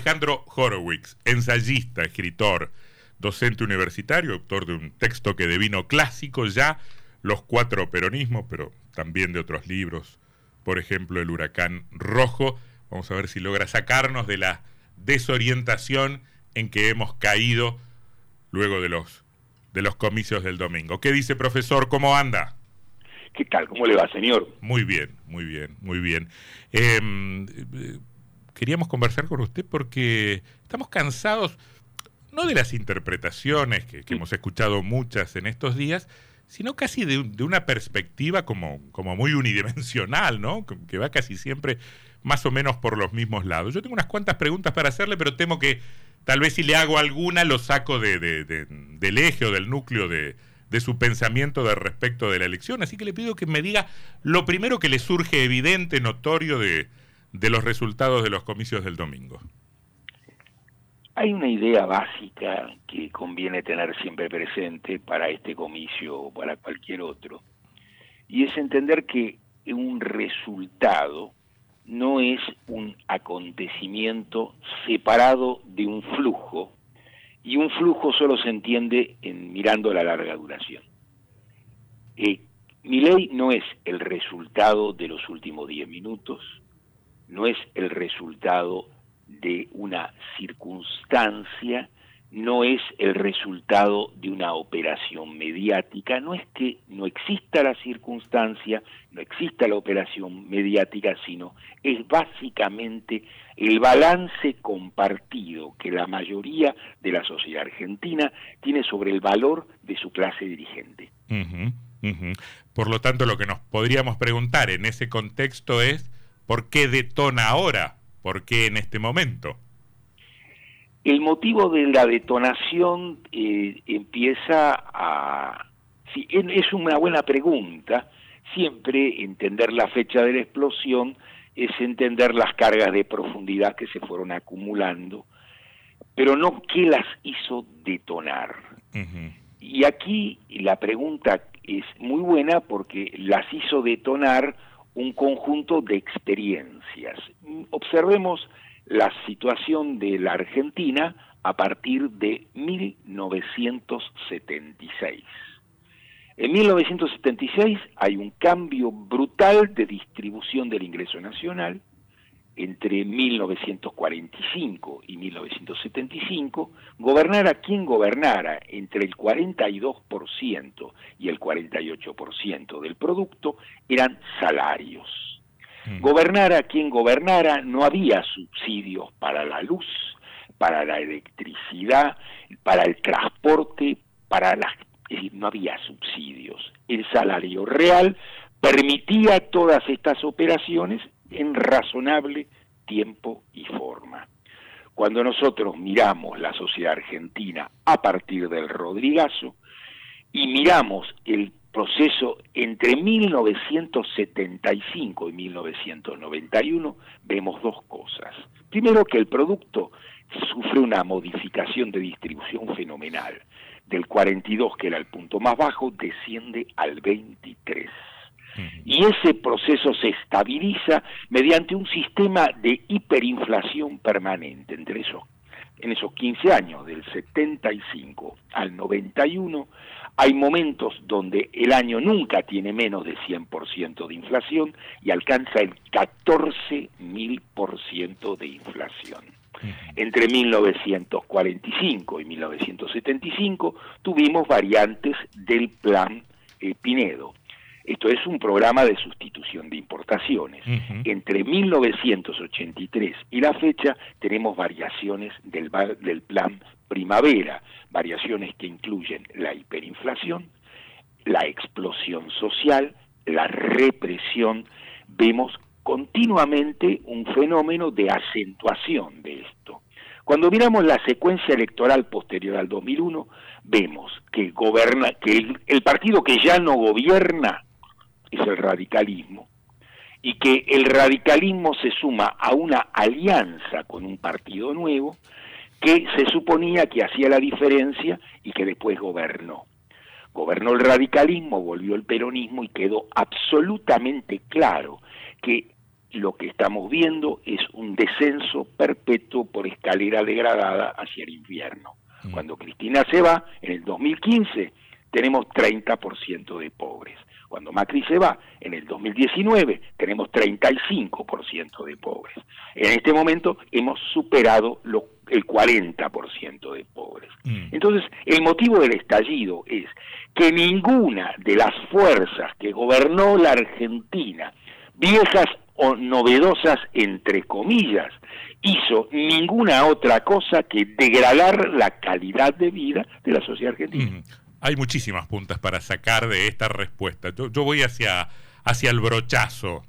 Alejandro Horowitz, ensayista, escritor, docente universitario, autor de un texto que devino clásico ya, Los Cuatro Peronismos, pero también de otros libros, por ejemplo, El Huracán Rojo. Vamos a ver si logra sacarnos de la desorientación en que hemos caído luego de los comicios del domingo. ¿Qué dice, profesor? ¿Cómo anda? ¿Qué tal? ¿Cómo le va, señor? Muy bien, muy bien, muy bien. Queríamos conversar con usted porque estamos cansados, no de las interpretaciones que hemos escuchado muchas en estos días, sino casi de una perspectiva como muy unidimensional, ¿no? Que va casi siempre más o menos por los mismos lados. Yo tengo unas cuantas preguntas para hacerle, pero temo que tal vez si le hago alguna lo saco del eje o del núcleo de su pensamiento respecto de la elección. Así que le pido que me diga lo primero que le surge evidente, notorio de los resultados de los comicios del domingo. Hay una idea básica que conviene tener siempre presente para este comicio o para cualquier otro, y es entender que un resultado no es un acontecimiento separado de un flujo, y un flujo solo se entiende mirando la larga duración. Milei no es el resultado de los últimos 10 minutos, no es el resultado de una circunstancia, no es el resultado de una operación mediática. No es que no exista la circunstancia, no exista la operación mediática, sino es básicamente el balance compartido que la mayoría de la sociedad argentina tiene sobre el valor de su clase dirigente. Por lo tanto, lo que nos podríamos preguntar en ese contexto es ¿por qué detona ahora? ¿Por qué en este momento? El motivo de la detonación empieza a... Sí, es una buena pregunta. Siempre entender la fecha de la explosión es entender las cargas de profundidad que se fueron acumulando, pero no qué las hizo detonar. Y aquí la pregunta es muy buena porque las hizo detonar un conjunto de experiencias. Observemos la situación de la Argentina a partir de 1976. En 1976 hay un cambio brutal de distribución del ingreso nacional. Entre 1945 y 1975, gobernara quien gobernara, entre el 42% y el 48% del producto eran salarios. Gobernara quien gobernara, no había subsidios para la luz, para la electricidad, para el transporte, no había subsidios. El salario real permitía todas estas operaciones en razonable tiempo y forma. Cuando nosotros miramos la sociedad argentina a partir del Rodrigazo y miramos el proceso entre 1975 y 1991, vemos dos cosas. Primero, que el producto sufre una modificación de distribución fenomenal. Del 42, que era el punto más bajo, desciende al 23. Y ese proceso se estabiliza mediante un sistema de hiperinflación permanente. En esos 15 años, del 75 al 91, hay momentos donde el año nunca tiene menos de 100% de inflación y alcanza el 14.000% de inflación. Entre 1945 y 1975 tuvimos variantes del plan Pinedo. Esto es un programa de sustitución de importaciones. Entre 1983 y la fecha tenemos variaciones del plan Primavera, variaciones que incluyen la hiperinflación, la explosión social, la represión. Vemos continuamente un fenómeno de acentuación de esto. Cuando miramos la secuencia electoral posterior al 2001, vemos que el partido que ya no gobierna es el radicalismo, y que el radicalismo se suma a una alianza con un partido nuevo que se suponía que hacía la diferencia y que después gobernó. Gobernó el radicalismo, volvió el peronismo y quedó absolutamente claro que lo que estamos viendo es un descenso perpetuo por escalera degradada hacia el infierno. Cuando Cristina se va, en el 2015, tenemos 30% de pobres. Cuando Macri se va, en el 2019, tenemos 35% de pobres. En este momento hemos superado el 40% de pobres. Entonces, el motivo del estallido es que ninguna de las fuerzas que gobernó la Argentina, viejas o novedosas entre comillas, hizo ninguna otra cosa que degradar la calidad de vida de la sociedad argentina. Hay muchísimas puntas para sacar de esta respuesta. Yo voy hacia el brochazo,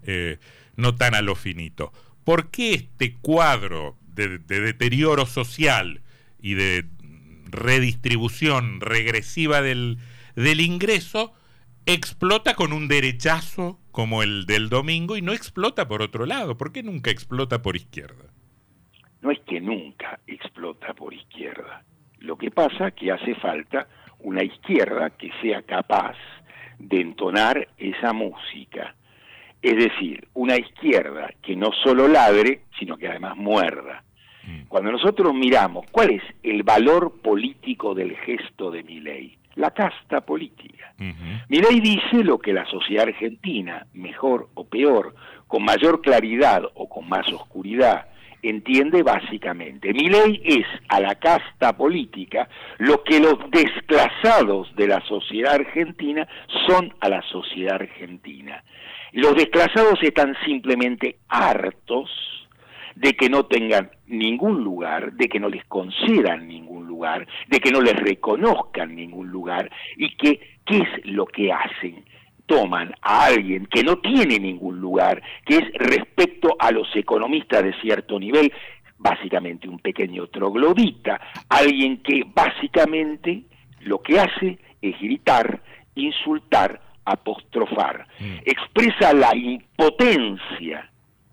no tan a lo finito. ¿Por qué este cuadro de deterioro social y de redistribución regresiva del ingreso explota con un derechazo como el del domingo y no explota por otro lado? ¿Por qué nunca explota por izquierda? No es que nunca explota por izquierda. Lo que pasa es que hace falta una izquierda que sea capaz de entonar esa música. Es decir, una izquierda que no solo ladre, sino que además muerda. Cuando nosotros miramos cuál es el valor político del gesto de Milei, la casta política. Milei dice lo que la sociedad argentina, mejor o peor, con mayor claridad o con más oscuridad, entiende básicamente. Milei es a la casta política lo que los desclasados de la sociedad argentina son a la sociedad argentina. Los desclasados están simplemente hartos de que no tengan ningún lugar, de que no les concedan ningún lugar, de que no les reconozcan ningún lugar, y que, ¿qué es lo que hacen? Toman a alguien que no tiene ningún lugar, que es respecto a los economistas de cierto nivel, básicamente un pequeño troglodita, alguien que básicamente lo que hace es gritar, insultar, apostrofar, expresa la impotencia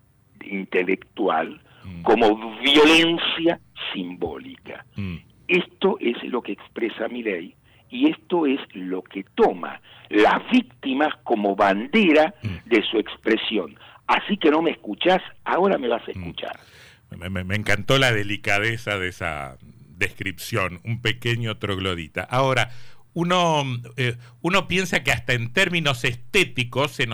intelectual como violencia simbólica. Esto es lo que expresa Milei, y esto es lo que toma las víctimas como bandera de su expresión. Así que no me escuchás, ahora me vas a escuchar. Me encantó la delicadeza de esa descripción, un pequeño troglodita. Ahora, uno piensa que hasta en términos estéticos se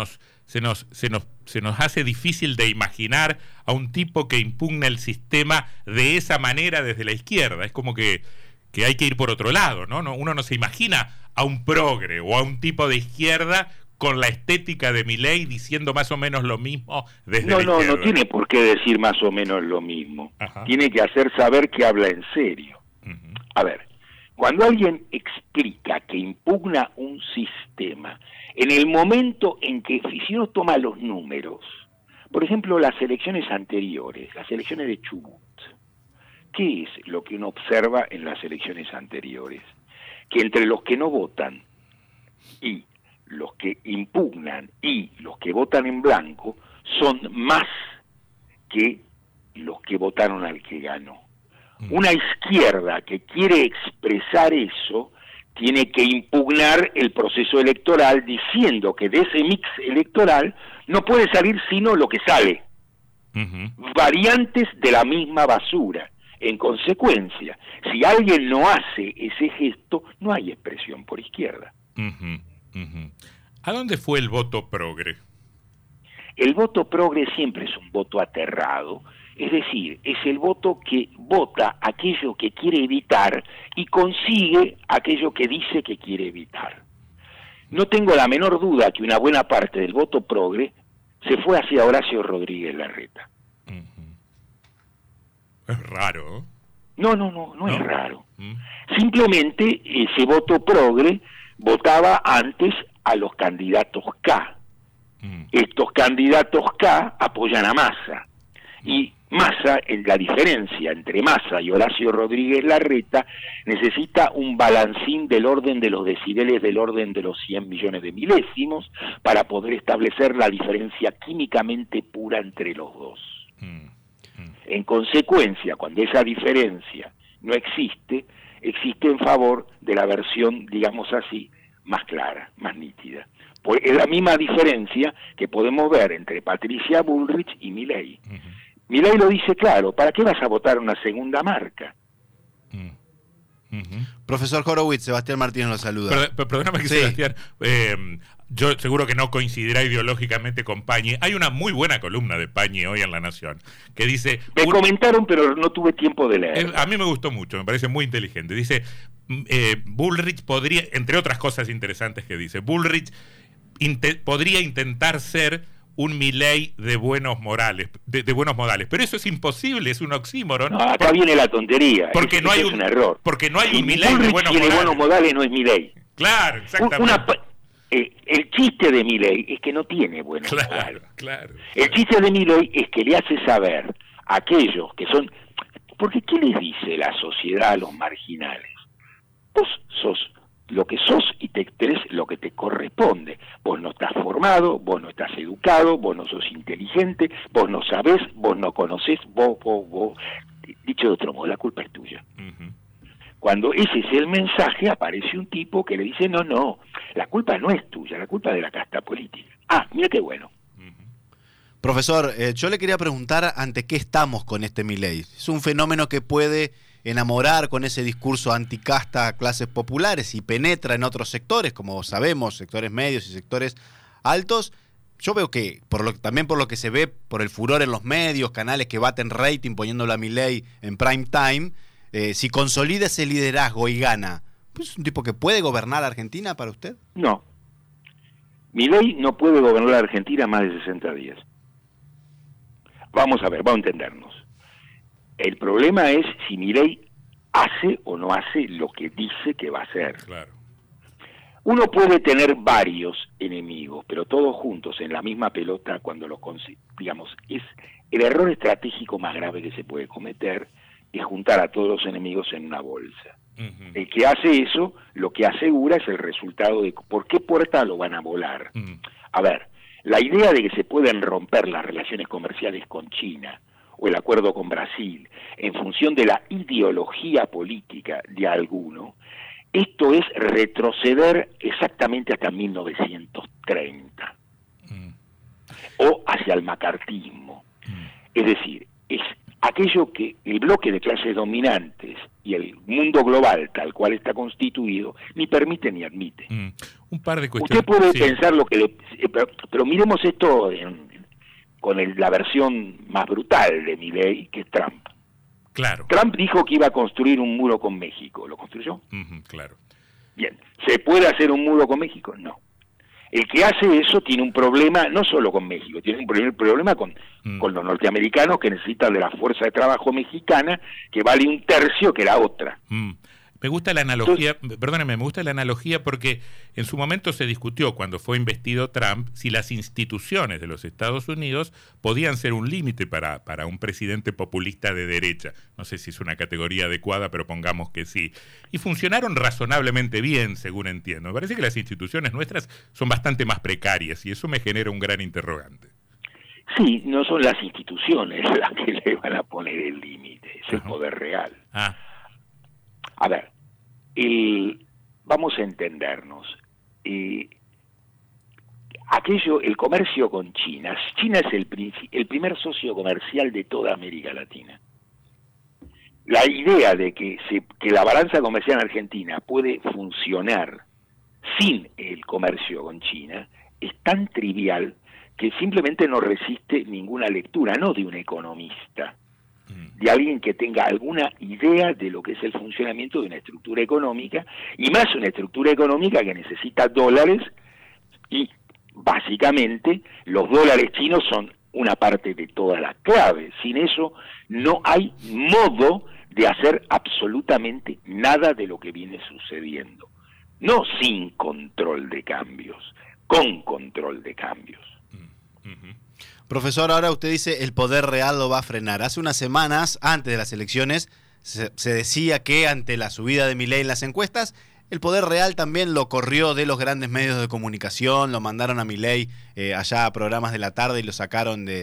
nos hace difícil de imaginar a un tipo que impugna el sistema de esa manera desde la izquierda. Es como que hay que ir por otro lado, ¿no? Uno no se imagina a un progre o a un tipo de izquierda con la estética de Milei diciendo más o menos lo mismo desde la izquierda. No tiene por qué decir más o menos lo mismo. Ajá. Tiene que hacer saber que habla en serio. A ver, cuando alguien explica que impugna un sistema, en el momento en que, si uno toma los números, por ejemplo, las elecciones anteriores, las elecciones de Chubut, ¿qué es lo que uno observa en las elecciones anteriores? Que entre los que no votan y los que impugnan y los que votan en blanco son más que los que votaron al que ganó. Una izquierda que quiere expresar eso tiene que impugnar el proceso electoral diciendo que de ese mix electoral no puede salir sino lo que sale. Variantes de la misma basura. En consecuencia, si alguien no hace ese gesto, no hay expresión por izquierda. ¿A dónde fue el voto progre? El voto progre siempre es un voto aterrado, es decir, es el voto que vota aquello que quiere evitar y consigue aquello que dice que quiere evitar. No tengo la menor duda que una buena parte del voto progre se fue hacia Horacio Rodríguez Larreta. Es raro. No es raro. Simplemente ese voto progre votaba antes a los candidatos K. Estos candidatos K apoyan a Massa. Y Massa, en la diferencia entre Massa y Horacio Rodríguez Larreta, necesita un balancín del orden de los decibeles, del orden de los 100 millones de milésimos, para poder establecer la diferencia químicamente pura entre los dos. En consecuencia, cuando esa diferencia no existe, existe en favor de la versión, digamos así, más clara, más nítida. Es la misma diferencia que podemos ver entre Patricia Bullrich y Milei. Milei lo dice claro, ¿para qué vas a votar una segunda marca? Profesor Horowitz, Sebastián Martínez lo saluda. Perdóname que Sebastián, yo seguro que no coincidirá ideológicamente con Pañi. Hay una muy buena columna de Pañi hoy en La Nación que dice... Me comentaron, pero no tuve tiempo de leer. A mí me gustó mucho, me parece muy inteligente. Dice, Bullrich podría, entre otras cosas interesantes que dice, Bullrich podría intentar ser un Milei de buenos modales, pero eso es imposible, es un oxímoron. No, acá viene la tontería. Porque no hay un error. Porque no hay si un Milei de buenos modales, no es Milei. Claro, exactamente. El chiste de Milei es que no tiene buenos modales. Claro. El chiste de Milei es que le hace saber a aquellos que son... Porque ¿qué les dice la sociedad a los marginales? Vos sos lo que sos y tenés lo que te corresponde. Vos no estás formado, vos no estás educado, vos no sos inteligente, vos no sabés, vos no conocés, vos. Dicho de otro modo, la culpa es tuya. Cuando ese es el mensaje, aparece un tipo que le dice, no, la culpa no es tuya, la culpa es de la casta política. Mira qué bueno. Profesor, yo le quería preguntar ante qué estamos con este Milei. Es un fenómeno que puede enamorar con ese discurso anticasta a clases populares y penetra en otros sectores, como sabemos, sectores medios y sectores altos. Yo veo que, también por lo que se ve, por el furor en los medios, canales que baten rating poniéndolo a Milei en prime time, si consolida ese liderazgo y gana, ¿pues es un tipo que puede gobernar a Argentina para usted? No. Milei no puede gobernar a Argentina más de 60 días. Vamos a ver, vamos a entendernos. El problema es si Milei hace o no hace lo que dice que va a hacer. Claro. Uno puede tener varios enemigos, pero todos juntos en la misma pelota cuando los digamos, es el error estratégico más grave que se puede cometer es juntar a todos los enemigos en una bolsa. El que hace eso, lo que asegura es el resultado de por qué puerta lo van a volar. A ver, la idea de que se pueden romper las relaciones comerciales con China o el acuerdo con Brasil en función de la ideología política de alguno, esto es retroceder exactamente hasta 1930 o hacia el macartismo. Es decir, es aquello que el bloque de clases dominantes y el mundo global tal cual está constituido ni permite ni admite. Un par de cuestiones. Usted puede pensar lo que pero miremos esto con la versión más brutal de Milei, que es Trump. Claro. Trump dijo que iba a construir un muro con México. ¿Lo construyó? Claro. Bien. ¿Se puede hacer un muro con México? No. El que hace eso tiene un problema no solo con México, tiene un problema con los norteamericanos que necesitan de la fuerza de trabajo mexicana que vale un tercio que la otra. Me gusta la analogía, perdóneme, me gusta la analogía porque en su momento se discutió cuando fue investido Trump si las instituciones de los Estados Unidos podían ser un límite para un presidente populista de derecha. No sé si es una categoría adecuada, pero pongamos que sí. Y funcionaron razonablemente bien, según entiendo. Me parece que las instituciones nuestras son bastante más precarias y eso me genera un gran interrogante. Sí, no son las instituciones las que le van a poner el límite, es el poder real. A ver, vamos a entendernos. El comercio con China. China es el primer socio comercial de toda América Latina. La idea de que la balanza comercial en Argentina puede funcionar sin el comercio con China es tan trivial que simplemente no resiste ninguna lectura, no de un economista, de alguien que tenga alguna idea de lo que es el funcionamiento de una estructura económica, y más una estructura económica que necesita dólares, y básicamente los dólares chinos son una parte de toda la clave. Sin eso no hay modo de hacer absolutamente nada de lo que viene sucediendo. No sin control de cambios, con control de cambios. Profesor, ahora usted dice el poder real lo va a frenar. Hace unas semanas, antes de las elecciones, se decía que ante la subida de Milei en las encuestas, el poder real también lo corrió de los grandes medios de comunicación, lo mandaron a Milei allá a programas de la tarde y lo sacaron de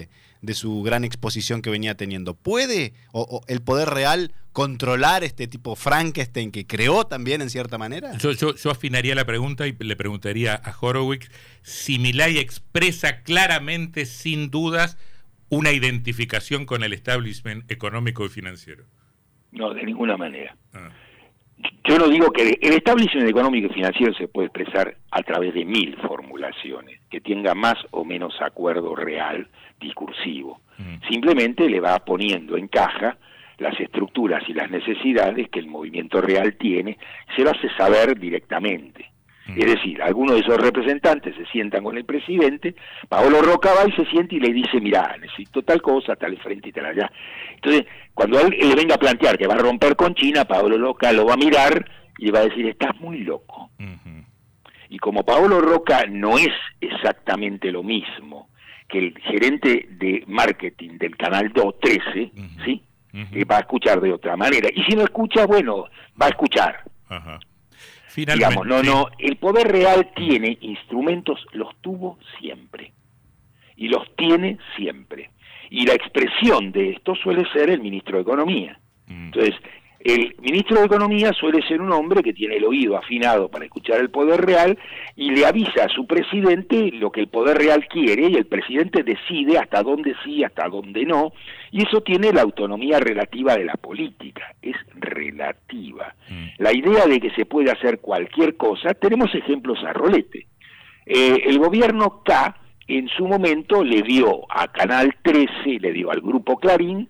de su gran exposición que venía teniendo. ¿Puede o el poder real controlar este tipo Frankenstein que creó también en cierta manera? Yo afinaría la pregunta y le preguntaría a Horowitz si Milei expresa claramente, sin dudas, una identificación con el establishment económico y financiero. No, de ninguna manera. Yo no digo que el establishment económico y financiero se puede expresar a través de 1000 formulaciones, que tenga más o menos acuerdo real, discursivo. Simplemente le va poniendo en caja las estructuras y las necesidades que el movimiento real tiene, se lo hace saber directamente. Es decir, algunos de esos representantes se sientan con el presidente, Paolo Rocca va y se siente y le dice, mirá, necesito tal cosa, tal frente y tal allá. Entonces, cuando él le venga a plantear que va a romper con China, Paolo Rocca lo va a mirar y le va a decir, estás muy loco. Y como Paolo Rocca no es exactamente lo mismo que el gerente de marketing del Canal 13, ¿sí? Va a escuchar de otra manera. Y si no escucha, bueno, va a escuchar. Finalmente, digamos, el poder real tiene instrumentos, los tuvo siempre, y los tiene siempre, y la expresión de esto suele ser el ministro de Economía. Entonces, el ministro de Economía suele ser un hombre que tiene el oído afinado para escuchar el poder real y le avisa a su presidente lo que el poder real quiere, y el presidente decide hasta dónde sí, hasta dónde no, y eso tiene la autonomía relativa de la política, es relativa. La idea de que se puede hacer cualquier cosa, tenemos ejemplos a rolete. El gobierno K en su momento le dio a Canal 13, le dio al Grupo Clarín,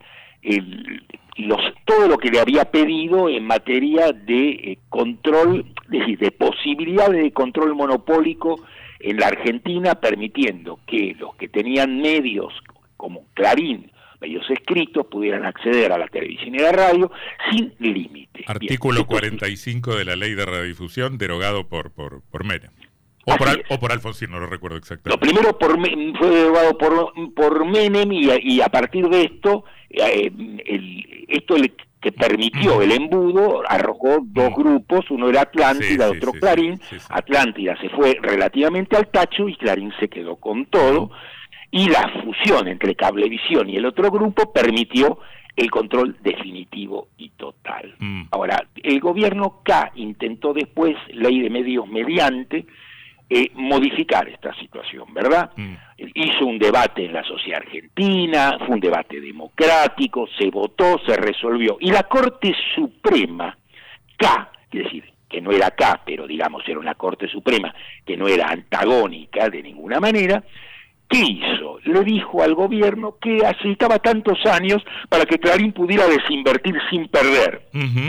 todo lo que le había pedido en materia de control, es decir, de posibilidades de control monopólico en la Argentina, permitiendo que los que tenían medios como Clarín, medios escritos, pudieran acceder a la televisión y la radio sin límite. Artículo 45 de la Ley de Radiodifusión, derogado por Menem. O por Alfonsín, no lo recuerdo exactamente. Lo primero fue derogado por Menem y a partir de esto, que permitió el embudo, arrojó dos grupos, uno era Atlántida, otro Clarín. Atlántida se fue relativamente al tacho y Clarín se quedó con todo, y la fusión entre Cablevisión y el otro grupo permitió el control definitivo y total. Ahora, el gobierno K intentó después, ley de medios mediante, modificar esta situación, ¿verdad? Hizo un debate en la sociedad argentina, fue un debate democrático, se votó, se resolvió, y la Corte Suprema, K, es decir, que no era K, pero digamos era una Corte Suprema que no era antagónica de ninguna manera, ¿qué hizo? Le dijo al gobierno que necesitaba tantos años para que Clarín pudiera desinvertir sin perder.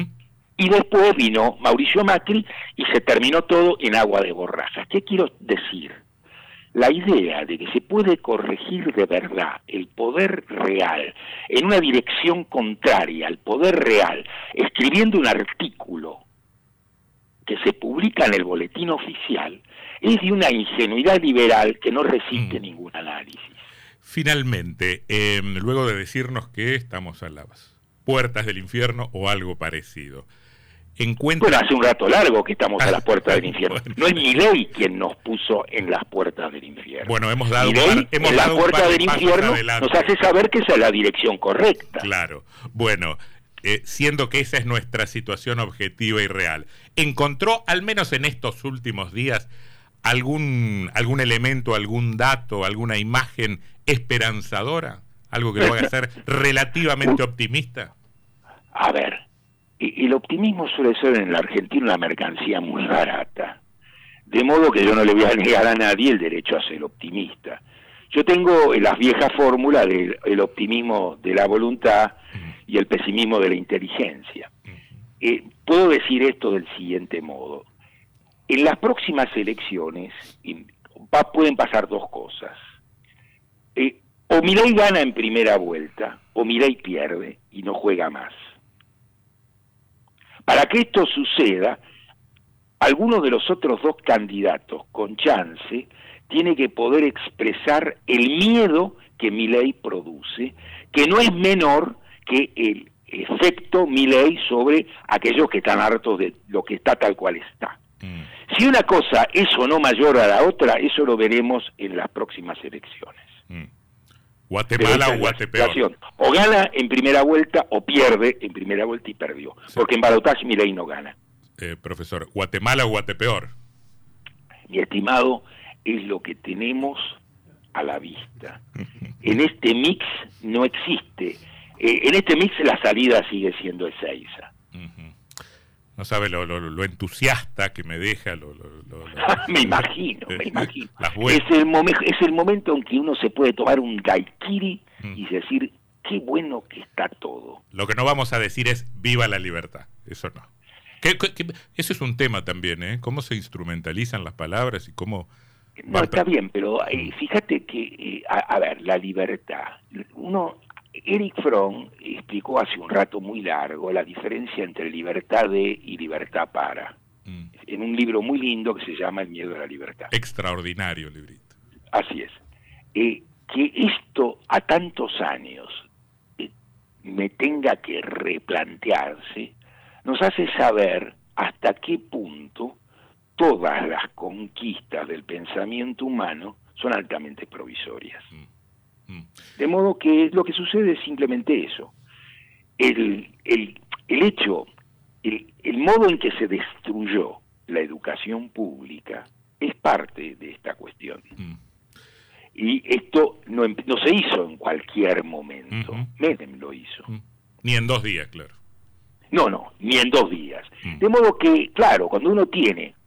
Y después vino Mauricio Macri y se terminó todo en agua de borrajas. ¿Qué quiero decir? La idea de que se puede corregir de verdad el poder real en una dirección contraria al poder real, escribiendo un artículo que se publica en el boletín oficial, es de una ingenuidad liberal que no resiste ningún análisis. Finalmente, luego de decirnos que estamos a las puertas del infierno o algo parecido, bueno, hace un rato largo que estamos a las puertas del infierno. Bueno. No es Milei quien nos puso en las puertas del infierno. Bueno, hemos dado la puerta del infierno nos hace saber que esa es la dirección correcta. Claro. Bueno, siendo que esa es nuestra situación objetiva y real, ¿encontró, al menos en estos últimos días, algún elemento, algún dato, alguna imagen esperanzadora? ¿Algo que lo haga ser relativamente optimista? A ver, el optimismo suele ser en la Argentina una mercancía muy barata, de modo que yo no le voy a negar a nadie el derecho a ser optimista. Yo tengo las viejas fórmulas del optimismo de la voluntad y el pesimismo de la inteligencia. Puedo decir esto del siguiente modo: en las próximas elecciones pueden pasar dos cosas. O Milei gana en primera vuelta, o Milei pierde y no juega más. Para que esto suceda, alguno de los otros dos candidatos con chance tiene que poder expresar el miedo que Milei produce, que no es menor que el efecto Milei sobre aquellos que están hartos de lo que está tal cual está. Si una cosa es o no mayor a la otra, eso lo veremos en las próximas elecciones. Guatemala o Guatepeor. O gana en primera vuelta o pierde en primera vuelta y perdió. Sí. Porque en balotaje Milei no gana. Profesor, ¿Guatemala o Guatepeor? Mi estimado, es lo que tenemos a la vista. En este mix no existe. En este mix la salida sigue siendo Ezeiza. No sabe lo entusiasta que me deja. Me imagino. Es el momento en que uno se puede tomar un daiquiri y decir, qué bueno que está todo. Lo que no vamos a decir es, viva la libertad. Eso no. Eso es un tema también, ¿eh? Cómo se instrumentalizan las palabras y cómo... No, está bien, pero fíjate que, a ver, la libertad. Erich Fromm explicó hace un rato muy largo la diferencia entre libertad de y libertad para. En un libro muy lindo que se llama El miedo a la libertad. Extraordinario librito. Así es. Que esto a tantos años me tenga que replantearse, nos hace saber hasta qué punto todas las conquistas del pensamiento humano son altamente provisorias. De modo que lo que sucede es simplemente eso. El hecho, el modo en que se destruyó la educación pública es parte de esta cuestión. Y esto no se hizo en cualquier momento. Menem lo hizo. Ni en 2 días, claro. No, ni en 2 días. De modo que, claro, cuando uno tiene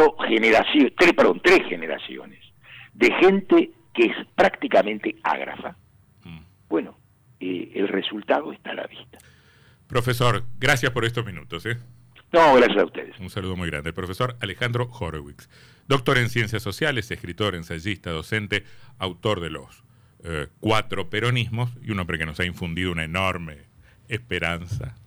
3 generaciones de gente que es prácticamente ágrafa, bueno, el resultado está a la vista. Profesor, gracias por estos minutos. No, gracias a ustedes. Un saludo muy grande. El profesor Alejandro Horowitz, doctor en Ciencias Sociales, escritor, ensayista, docente, autor de los 4 peronismos y un hombre que nos ha infundido una enorme esperanza